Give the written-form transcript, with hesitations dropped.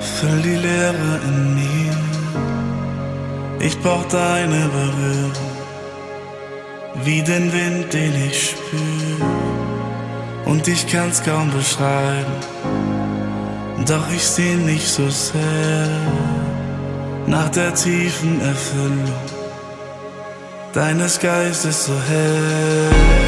Füll die Leere in mir. Ich brauch deine Berührung, wie den Wind, den ich spür. Und ich kann's kaum beschreiben, doch ich seh nicht so sehr nach der tiefen Erfüllung deines Geistes so hell.